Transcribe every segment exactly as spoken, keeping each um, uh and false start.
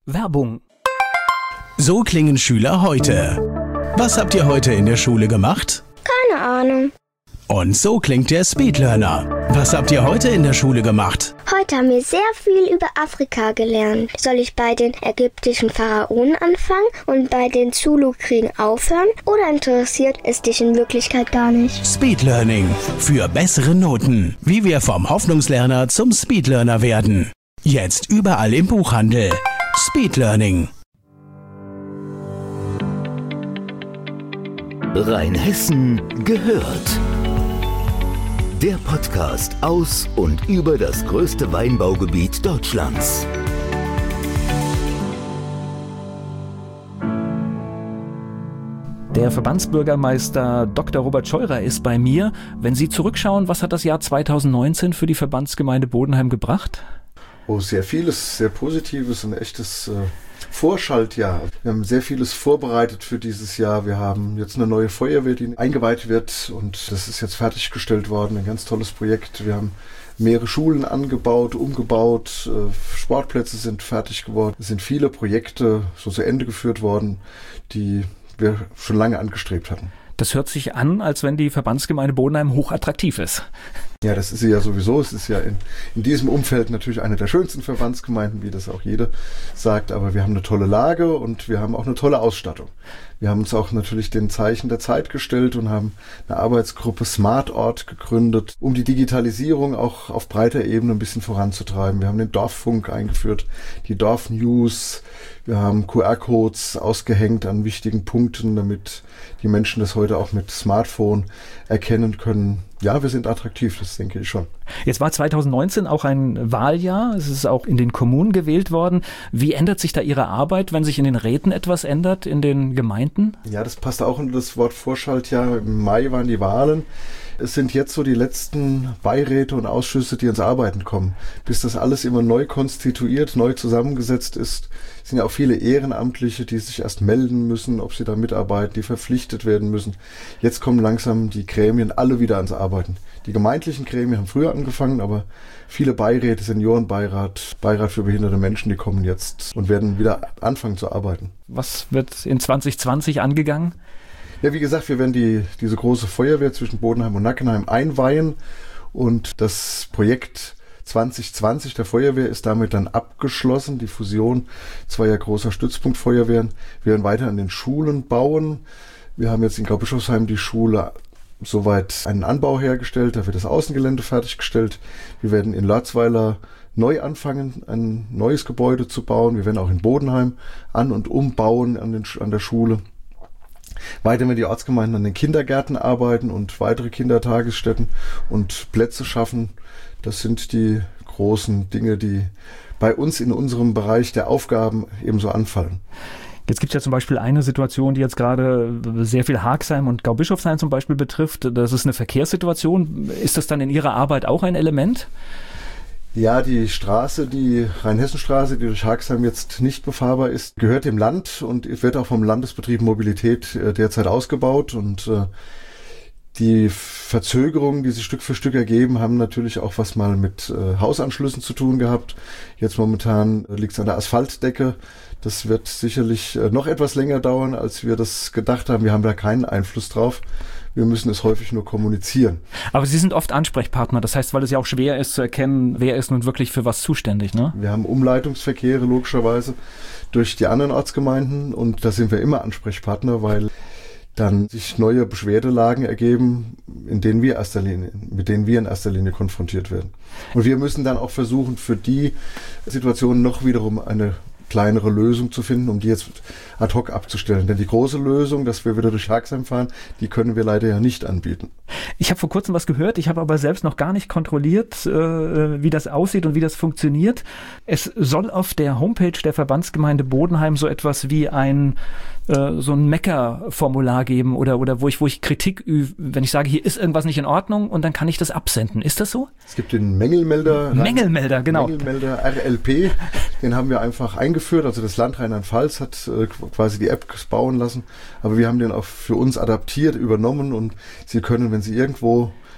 Werbung. So klingen Schüler heute. Was habt ihr heute in der Schule gemacht? Keine Ahnung. Und so klingt der Speedlearner. Was habt ihr heute in der Schule gemacht? Heute haben wir sehr viel über Afrika gelernt. Soll ich bei den ägyptischen Pharaonen anfangen und bei den Zulu-Kriegen aufhören? Oder interessiert es dich in Wirklichkeit gar nicht? Speedlearning. Für bessere Noten. Wie wir vom Hoffnungslerner zum Speedlearner werden. Jetzt überall im Buchhandel. Speedlearning. Rheinhessen gehört. Der Podcast aus und über das größte Weinbaugebiet Deutschlands. Der Verbandsbürgermeister Doktor Robert Scheurer ist bei mir. Wenn Sie zurückschauen, was hat das Jahr zweitausendneunzehn für die Verbandsgemeinde Bodenheim gebracht? Oh, sehr vieles, sehr Positives, ein echtes äh, Vorschaltjahr. Wir haben sehr vieles vorbereitet für dieses Jahr. Wir haben jetzt eine neue Feuerwehr, die eingeweiht wird, und das ist jetzt fertiggestellt worden. Ein ganz tolles Projekt. Wir haben mehrere Schulen angebaut, umgebaut, äh, Sportplätze sind fertig geworden. Es sind viele Projekte so zu Ende geführt worden, die wir schon lange angestrebt hatten. Das hört sich an, als wenn die Verbandsgemeinde Bodenheim hochattraktiv ist. Ja, das ist sie ja sowieso. Es ist ja in, in diesem Umfeld natürlich eine der schönsten Verbandsgemeinden, wie das auch jeder sagt. Aber wir haben eine tolle Lage und wir haben auch eine tolle Ausstattung. Wir haben uns auch natürlich den Zeichen der Zeit gestellt und haben eine Arbeitsgruppe SmartOrt gegründet, um die Digitalisierung auch auf breiter Ebene ein bisschen voranzutreiben. Wir haben den Dorffunk eingeführt, die Dorfnews. Wir haben Q R-Codes ausgehängt an wichtigen Punkten, damit die Menschen das heute auch mit Smartphone erkennen können. Ja, wir sind attraktiv, das denke ich schon. Jetzt war zweitausendneunzehn auch ein Wahljahr. Es ist auch in den Kommunen gewählt worden. Wie ändert sich da Ihre Arbeit, wenn sich in den Räten etwas ändert, in den Gemeinden? Ja, das passt auch unter das Wort Vorschaltjahr. Im Mai waren die Wahlen. Es sind jetzt so die letzten Beiräte und Ausschüsse, die ins Arbeiten kommen. Bis das alles immer neu konstituiert, neu zusammengesetzt ist, sind ja auch viele Ehrenamtliche, die sich erst melden müssen, ob sie da mitarbeiten, die verpflichtet werden müssen. Jetzt kommen langsam die Gremien alle wieder ans Arbeiten. Die gemeindlichen Gremien haben früher angefangen, aber viele Beiräte, Seniorenbeirat, Beirat für behinderte Menschen, die kommen jetzt und werden wieder anfangen zu arbeiten. Was wird in zwanzig zwanzig angegangen? Ja, wie gesagt, wir werden die, diese große Feuerwehr zwischen Bodenheim und Nackenheim einweihen, und das Projekt zwanzig zwanzig der Feuerwehr ist damit dann abgeschlossen. Die Fusion zweier großer Stützpunktfeuerwehren. Wir werden weiter an den Schulen bauen. Wir haben jetzt in Graubischofsheim die Schule soweit einen Anbau hergestellt, da wird das Außengelände fertiggestellt. Wir werden in Lörzweiler neu anfangen, ein neues Gebäude zu bauen. Wir werden auch in Bodenheim an- und umbauen an, den, an der Schule. Weiter werden die Ortsgemeinden an den Kindergärten arbeiten und weitere Kindertagesstätten und Plätze schaffen. Das sind die großen Dinge, die bei uns in unserem Bereich der Aufgaben ebenso anfallen. Jetzt gibt es ja zum Beispiel eine Situation, die jetzt gerade sehr viel Haagsheim und Gaubischofsheim zum Beispiel betrifft. Das ist eine Verkehrssituation. Ist das dann in Ihrer Arbeit auch ein Element? Ja, die Straße, die Rheinhessenstraße, die durch Haagsheim jetzt nicht befahrbar ist, gehört dem Land und wird auch vom Landesbetrieb Mobilität äh, derzeit ausgebaut. Und äh, die Verzögerungen, die sich Stück für Stück ergeben, haben natürlich auch was mal mit äh, Hausanschlüssen zu tun gehabt. Jetzt momentan äh, liegt es an der Asphaltdecke. Das wird sicherlich äh, noch etwas länger dauern, als wir das gedacht haben. Wir haben da keinen Einfluss drauf. Wir müssen es häufig nur kommunizieren. Aber Sie sind oft Ansprechpartner. Das heißt, weil es ja auch schwer ist zu erkennen, wer ist nun wirklich für was zuständig, ne? Wir haben Umleitungsverkehre logischerweise durch die anderen Ortsgemeinden, und da sind wir immer Ansprechpartner, weil dann sich neue Beschwerdelagen ergeben, in denen wir erster Linie, mit denen wir in erster Linie konfrontiert werden. Und wir müssen dann auch versuchen, für die Situation noch wiederum eine kleinere Lösung zu finden, um die jetzt ad hoc abzustellen. Denn die große Lösung, dass wir wieder durch Haagsheim fahren, die können wir leider ja nicht anbieten. Ich habe vor kurzem was gehört, ich habe aber selbst noch gar nicht kontrolliert, äh, wie das aussieht und wie das funktioniert. Es soll auf der Homepage der Verbandsgemeinde Bodenheim so etwas wie ein äh, so ein Mecker-Formular geben oder oder wo ich wo ich Kritik übe, wenn ich sage, hier ist irgendwas nicht in Ordnung, und dann kann ich das absenden. Ist das so? Es gibt den Mängelmelder. Mängelmelder, genau. Mängelmelder R L P, den haben wir einfach eingeführt. Also das Land Rheinland-Pfalz hat äh, quasi die App bauen lassen, aber wir haben den auch für uns adaptiert, übernommen, und Sie können, wenn Sie irgendwo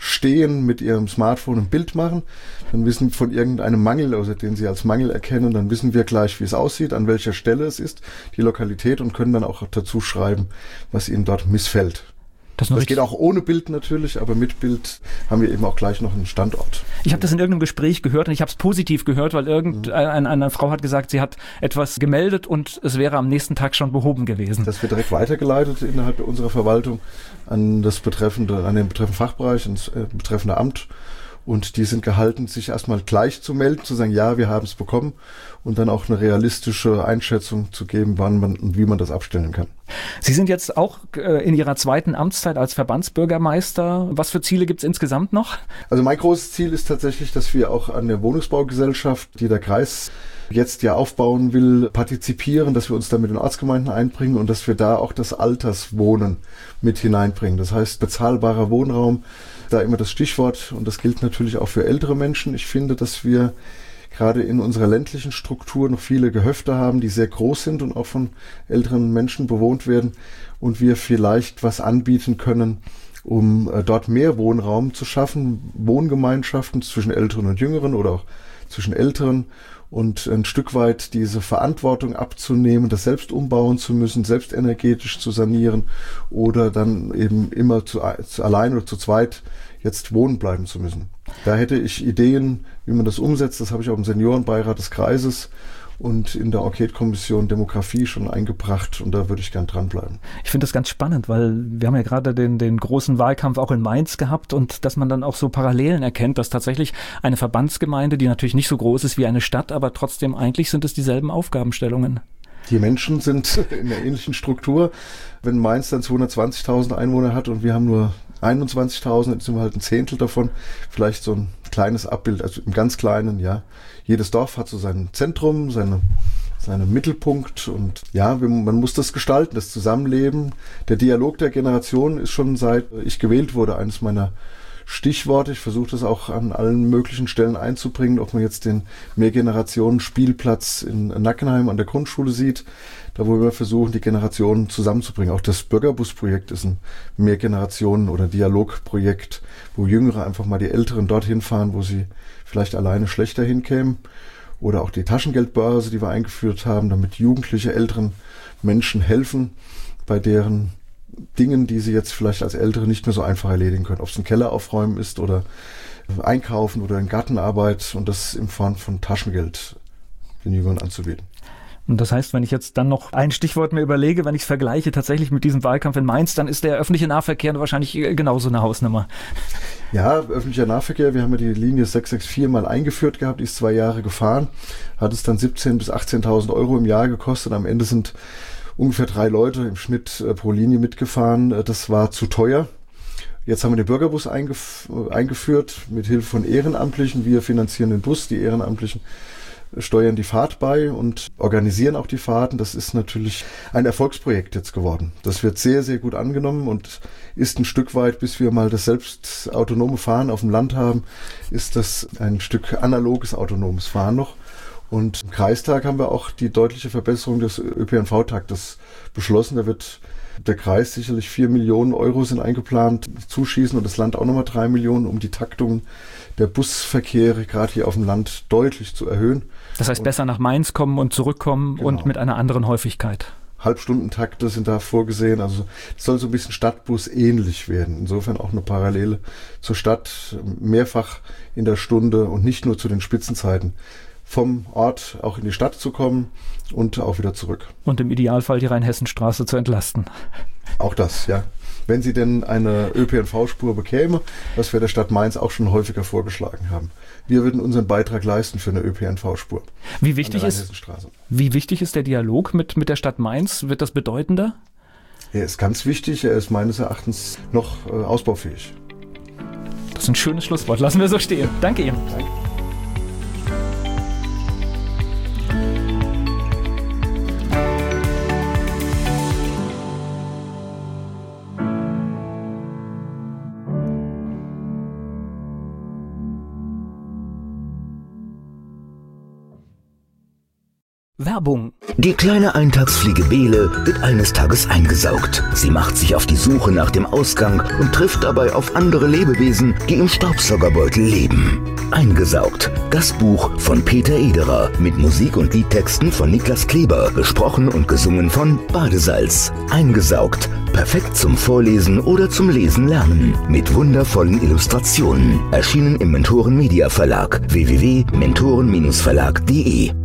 stehen, mit ihrem Smartphone ein Bild machen, dann wissen von irgendeinem Mangel, also den sie als Mangel erkennen, dann wissen wir gleich, wie es aussieht, an welcher Stelle es ist, die Lokalität und können dann auch dazu schreiben, was ihnen dort missfällt. Das, das geht auch ohne Bild natürlich, aber mit Bild haben wir eben auch gleich noch einen Standort. Ich habe das in irgendeinem Gespräch gehört und ich habe es positiv gehört, weil irgendeine eine Frau hat gesagt, sie hat etwas gemeldet und es wäre am nächsten Tag schon behoben gewesen. Das wird direkt weitergeleitet innerhalb unserer Verwaltung an das betreffende, an den betreffenden Fachbereich, ans äh, betreffende Amt. Und die sind gehalten, sich erstmal gleich zu melden, zu sagen, ja, wir haben es bekommen und dann auch eine realistische Einschätzung zu geben, wann man und wie man das abstellen kann. Sie sind jetzt auch äh, in Ihrer zweiten Amtszeit als Verbandsbürgermeister. Was für Ziele gibt es insgesamt noch? Also mein großes Ziel ist tatsächlich, dass wir auch an der Wohnungsbaugesellschaft, die der Kreis jetzt ja aufbauen will, partizipieren, dass wir uns da mit den Ortsgemeinden einbringen und dass wir da auch das Alterswohnen mit hineinbringen. Das heißt, bezahlbarer Wohnraum, da immer das Stichwort, und das gilt natürlich auch für ältere Menschen. Ich finde, dass wir gerade in unserer ländlichen Struktur noch viele Gehöfte haben, die sehr groß sind und auch von älteren Menschen bewohnt werden und wir vielleicht was anbieten können, um äh, dort mehr Wohnraum zu schaffen, Wohngemeinschaften zwischen Älteren und Jüngeren oder auch zwischen Älteren und ein Stück weit diese Verantwortung abzunehmen, das selbst umbauen zu müssen, selbst energetisch zu sanieren oder dann eben immer zu, zu allein oder zu zweit jetzt wohnen bleiben zu müssen. Da hätte ich Ideen, wie man das umsetzt. Das habe ich auch im Seniorenbeirat des Kreises und in der Enquete-Kommission Demografie schon eingebracht und da würde ich gern dranbleiben. Ich finde das ganz spannend, weil wir haben ja gerade den, den großen Wahlkampf auch in Mainz gehabt und dass man dann auch so Parallelen erkennt, dass tatsächlich eine Verbandsgemeinde, die natürlich nicht so groß ist wie eine Stadt, aber trotzdem eigentlich sind es dieselben Aufgabenstellungen. Die Menschen sind in einer ähnlichen Struktur. Wenn Mainz dann zweihundertzwanzigtausend Einwohner hat und wir haben nur einundzwanzigtausend, dann sind wir halt ein Zehntel davon. Vielleicht so ein kleines Abbild, also im ganz kleinen, ja. Jedes Dorf hat so sein Zentrum, seine, seinen Mittelpunkt und ja, man muss das gestalten, das Zusammenleben. Der Dialog der Generation ist schon seit ich gewählt wurde eines meiner Stichworte. Ich versuche das auch an allen möglichen Stellen einzubringen, ob man jetzt den Mehrgenerationen-Spielplatz in Nackenheim an der Grundschule sieht, da wo wir versuchen, die Generationen zusammenzubringen. Auch das Bürgerbus-Projekt ist ein Mehrgenerationen- oder Dialogprojekt, wo Jüngere einfach mal die Älteren dorthin fahren, wo sie vielleicht alleine schlechter hinkämen. Oder auch die Taschengeldbörse, die wir eingeführt haben, damit Jugendliche älteren Menschen helfen, bei deren Dingen, die sie jetzt vielleicht als Ältere nicht mehr so einfach erledigen können. Ob es ein Keller aufräumen ist oder einkaufen oder in Gartenarbeit und das in Form von Taschengeld den Jüngeren anzubieten. Und das heißt, wenn ich jetzt dann noch ein Stichwort mir überlege, wenn ich es vergleiche tatsächlich mit diesem Wahlkampf in Mainz, dann ist der öffentliche Nahverkehr wahrscheinlich genauso eine Hausnummer. Ja, öffentlicher Nahverkehr, wir haben ja die Linie sechs sechs vier mal eingeführt gehabt, die ist zwei Jahre gefahren, hat es dann siebzehntausend bis achtzehntausend Euro im Jahr gekostet. Am Ende sind ungefähr drei Leute im Schnitt äh, pro Linie mitgefahren. Das war zu teuer. Jetzt haben wir den Bürgerbus eingef- eingeführt mit Hilfe von Ehrenamtlichen. Wir finanzieren den Bus, die Ehrenamtlichen steuern die Fahrt bei und organisieren auch die Fahrten. Das ist natürlich ein Erfolgsprojekt jetzt geworden. Das wird sehr, sehr gut angenommen und ist ein Stück weit, bis wir mal das selbst autonome Fahren auf dem Land haben, ist das ein Stück analoges autonomes Fahren noch. Und im Kreistag haben wir auch die deutliche Verbesserung des Ö P N V-Taktes beschlossen. Da wird der Kreis sicherlich vier Millionen Euro sind eingeplant, zuschießen und das Land auch nochmal drei Millionen, um die Taktung der Busverkehre gerade hier auf dem Land deutlich zu erhöhen. Das heißt, und besser nach Mainz kommen und zurückkommen, genau, und mit einer anderen Häufigkeit. Halbstundentakte sind da vorgesehen, also es soll so ein bisschen Stadtbus ähnlich werden. Insofern auch eine Parallele zur Stadt, mehrfach in der Stunde und nicht nur zu den Spitzenzeiten. Vom Ort auch in die Stadt zu kommen und auch wieder zurück. Und im Idealfall die Rheinhessenstraße zu entlasten. Auch das, ja. Wenn sie denn eine Ö P N V-Spur bekäme, was wir der Stadt Mainz auch schon häufiger vorgeschlagen haben. Wir würden unseren Beitrag leisten für eine Ö P N V-Spur. Wie wichtig ist, wie wichtig ist der Dialog mit, mit der Stadt Mainz? Wird das bedeutender? Er ist ganz wichtig. Er ist meines Erachtens noch äh, ausbaufähig. Das ist ein schönes Schlusswort. Lassen wir so stehen. Danke Ihnen. Danke. Werbung. Die kleine Eintagsfliege Bele wird eines Tages eingesaugt. Sie macht sich auf die Suche nach dem Ausgang und trifft dabei auf andere Lebewesen, die im Staubsaugerbeutel leben. Eingesaugt, das Buch von Peter Ederer mit Musik und Liedtexten von Niklas Kleber, gesprochen und gesungen von Badesalz. Eingesaugt, perfekt zum Vorlesen oder zum Lesen lernen, mit wundervollen Illustrationen. Erschienen im Mentoren Media Verlag, w w w punkt mentoren Bindestrich verlag punkt de.